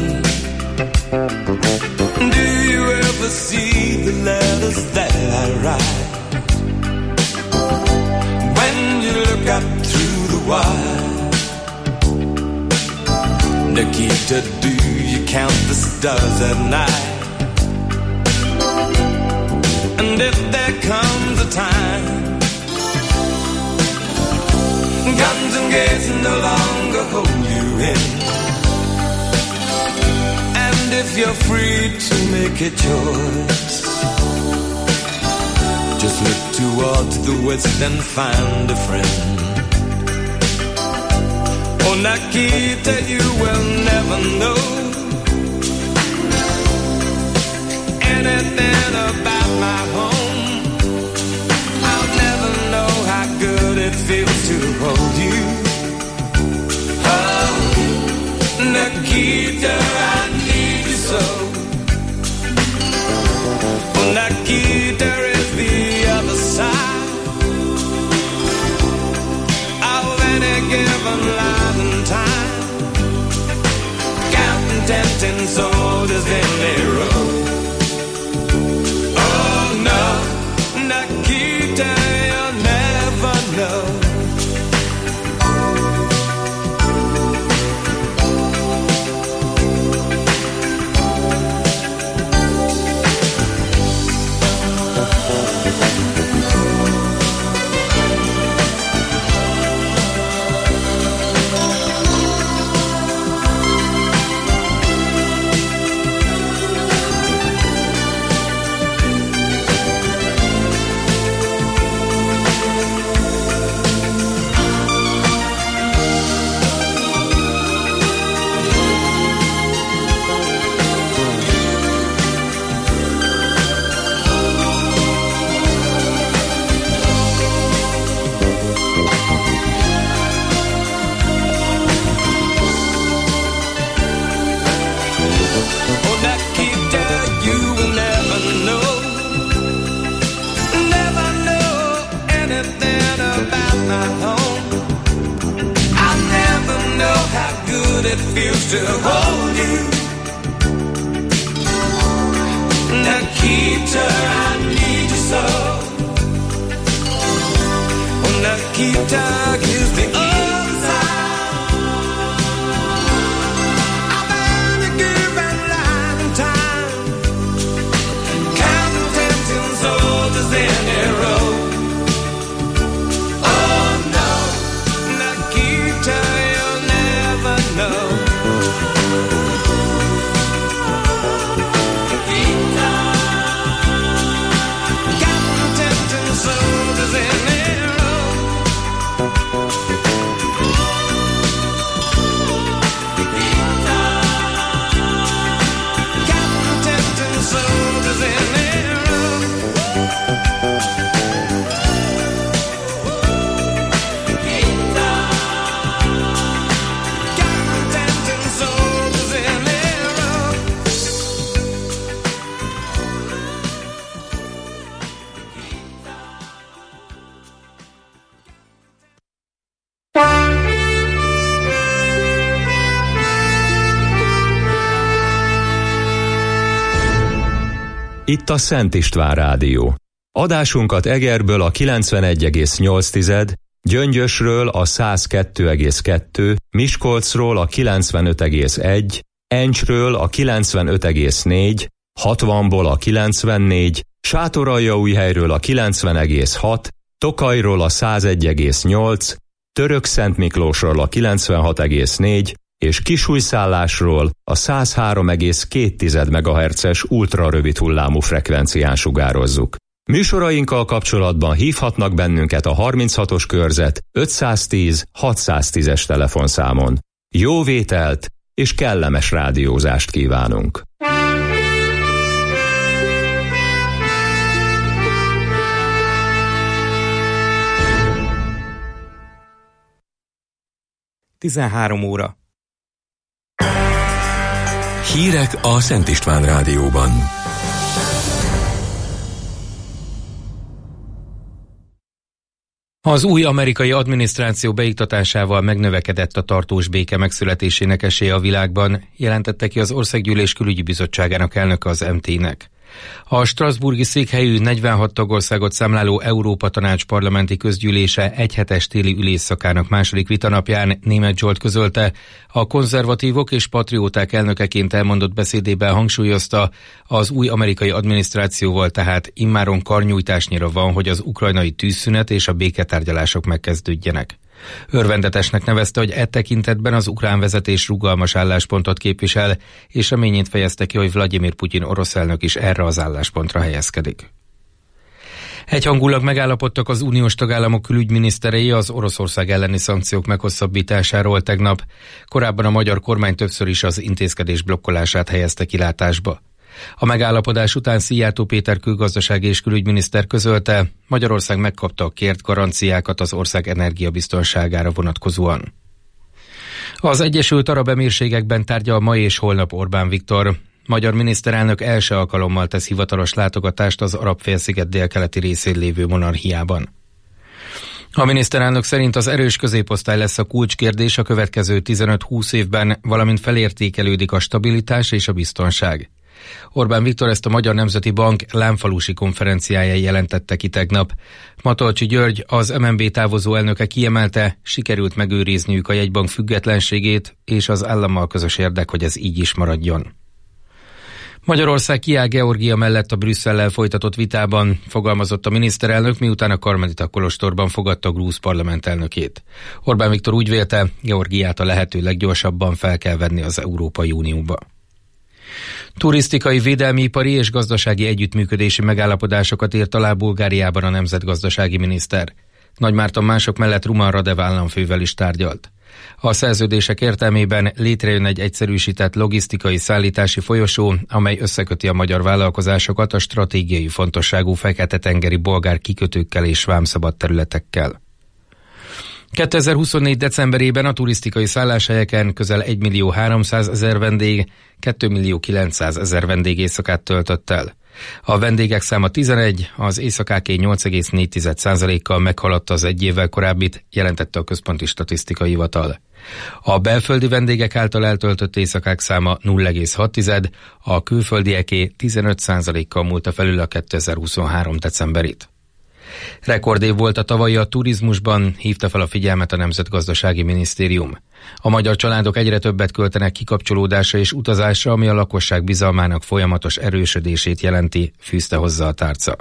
Do you ever see the letters that I write? When you look up through the wire, Nikita, do you count the stars at night? And if there comes a time guns and gates no longer hold you in, and if you're free to make a choice, out to the west and find a friend. Oh, Nikita, you will never know anything about my home. I'll never know how good it feels to hold you. Oh, Nikita, I need you so. Oh, Nikita is the other side of any given line and time. Counting tempting soldiers in their row. Oh no, Nikita, you'll never know. It feels to hold you. Nikita, I need you so. Oh, Nikita is the other side of any given line and time. Counting tempting soldiers in a row. Oh no, Nikita, you'll never know. Itt a Szent István Rádió. Adásunkat Egerből a kilencvenegy egész nyolc, Gyöngyösről a száz kettő egész kettő, Miskolcról a kilencvenöt egész egy, Encsről a kilencvenöt egész négy, hatvanból a kilencvennégy, Sátoraljaújhelyről a kilencven egész hat, Tokajról a százegy egész nyolc, Törökszentmiklósról a kilencvenhat egész négy, és Kisújszállásról a száz három egész két megahertzes ultrarövid hullámú frekvencián sugározzuk. Műsorainkkal kapcsolatban hívhatnak bennünket a harminchatos körzet ötszáztíz hatszáztízes telefonszámon. Jó vételt és kellemes rádiózást kívánunk! tizenhárom óra. Hírek a Szent István Rádióban. Az új amerikai adminisztráció beiktatásával megnövekedett a tartós béke megszületésének esélye a világban, jelentette ki az Országgyűlés Külügyi Bizottságának elnöke az em té-nek. A strasbourgi székhelyű negyvenhat tagországot számláló Európa Tanács parlamenti közgyűlése egyhetes téli ülésszakának második vitanapján Németh Zsolt közölte, a konzervatívok és patrióták elnökeként elmondott beszédében hangsúlyozta, az új amerikai adminisztrációval tehát immáron karnyújtásnyira van, hogy az ukrajnai tűzszünet és a béketárgyalások megkezdődjenek. Örvendetesnek nevezte, hogy e tekintetben az ukrán vezetés rugalmas álláspontot képvisel, és reményét fejezte ki, hogy Vladimir Putyin orosz elnök is erre az álláspontra helyezkedik. Egyhangulag megállapodtak az uniós tagállamok külügyminiszterei az Oroszország elleni szankciók meghosszabbításáról tegnap. Korábban a magyar kormány többször is az intézkedés blokkolását helyezte kilátásba. A megállapodás után Szijjártó Péter külgazdasági és külügyminiszter közölte, Magyarország megkapta a kért garanciákat az ország energiabiztonságára vonatkozóan. Az Egyesült Arab Emírségekben tárgyal ma és holnap Orbán Viktor. Magyar miniszterelnök első alkalommal tesz hivatalos látogatást az Arab-félsziget délkeleti részén lévő monarchiában. A miniszterelnök szerint az erős középosztály lesz a kulcskérdés a következő tizenöt-húsz évben, valamint felértékelődik a stabilitás és a biztonság. Orbán Viktor ezt a Magyar Nemzeti Bank lámfalusi konferenciáján jelentette ki tegnap. Matolcsy György, az em en bé távozó elnöke kiemelte, sikerült megőrizniük a jegybank függetlenségét, és az állammal közös érdek, hogy ez így is maradjon. Magyarország kiáll Georgia mellett a Brüsszellel folytatott vitában, fogalmazott a miniszterelnök, miután a Karmelita kolostorban fogadta a grúz parlament elnökét. Orbán Viktor úgy vélte, Georgiát a lehető leggyorsabban fel kell venni az Európai Unióba. Turisztikai, védelmi, ipari és gazdasági együttműködési megállapodásokat írt alá Bulgáriában a nemzetgazdasági miniszter. Nagy Márton mások mellett Ruman Radev államfővel is tárgyalt. A szerződések értelmében létrejön egy egyszerűsített logisztikai szállítási folyosó, amely összeköti a magyar vállalkozásokat a stratégiai fontosságú Fekete-tengeri bolgár kikötőkkel és vámszabad területekkel. kétezer-huszonnégy decemberében a turisztikai szálláshelyeken közel egymillió-háromszázezer vendég, kétmillió kilencszázezer vendég éjszakát töltött el. A vendégek száma tizenegy, az éjszakáké nyolc egész négy százalékkal meghaladta az egy évvel korábbit, jelentette a Központi Statisztikai Hivatal. A belföldi vendégek által eltöltött éjszakák száma nulla egész hat, a külföldieké tizenöt százalékkal múlta felül a kétezer-huszonhárom decemberit. Rekordév volt a tavalyi a turizmusban, hívta fel a figyelmet a Nemzetgazdasági Minisztérium. A magyar családok egyre többet költenek kikapcsolódásra és utazásra, ami a lakosság bizalmának folyamatos erősödését jelenti, fűzte hozzá a tárca.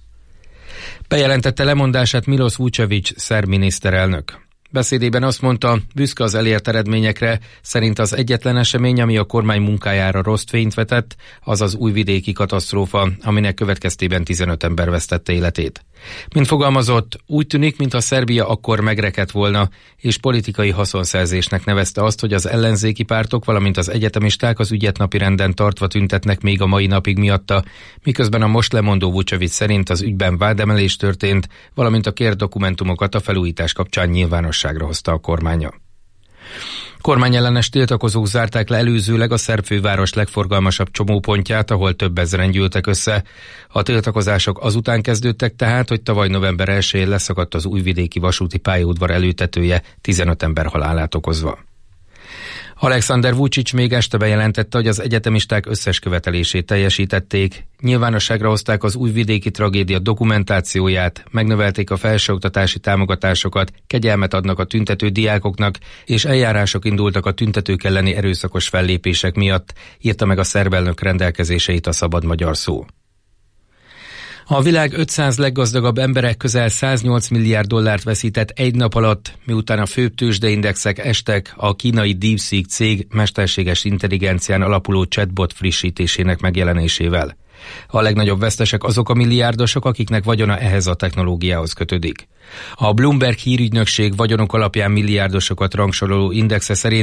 Bejelentette lemondását Miloš Vučević szerb miniszterelnök. Beszédében azt mondta, büszke az elért eredményekre, szerint az egyetlen esemény, ami a kormány munkájára rossz fényt vetett, az az újvidéki katasztrófa, aminek következtében tizenöt ember vesztette életét. Mint fogalmazott, úgy tűnik, mintha Szerbia akkor megrekedt volna, és politikai haszonszerzésnek nevezte azt, hogy az ellenzéki pártok, valamint az egyetemisták az ügyet napirenden tartva tüntetnek még a mai napig miatta, miközben a most lemondó Vučević szerint az ügyben vádemelés történt, valamint a kért dokumentumokat a felújítás kapcsán nyilvánosságra hozta a kormánya. Kormányellenes tiltakozók zárták le előzőleg a szerb főváros legforgalmasabb csomópontját, ahol több ezren gyűltek össze. A tiltakozások azután kezdődtek tehát, hogy tavaly november elsején leszakadt az újvidéki vasúti pályaudvar előtetője, tizenöt ember halálát okozva. Alexander Vučić még este bejelentette, hogy az egyetemisták összes követelését teljesítették, nyilvánosságra hozták az újvidéki tragédia dokumentációját, megnövelték a felsőoktatási támogatásokat, kegyelmet adnak a tüntető diákoknak, és eljárások indultak a tüntetők elleni erőszakos fellépések miatt, írta meg a szerb elnök rendelkezéseit a Szabad Magyar Szó. A világ ötszáz leggazdagabb emberek közel száznyolc milliárd dollárt veszített egy nap alatt, miután a főbb tőzsdeindexek estek a kínai DeepSeek cég mesterséges intelligencián alapuló chatbot frissítésének megjelenésével. A legnagyobb vesztesek azok a milliárdosok, akiknek vagyona ehhez a technológiához kötődik. A Bloomberg hírügynökség vagyonok alapján milliárdosokat rangsoroló indexe szerint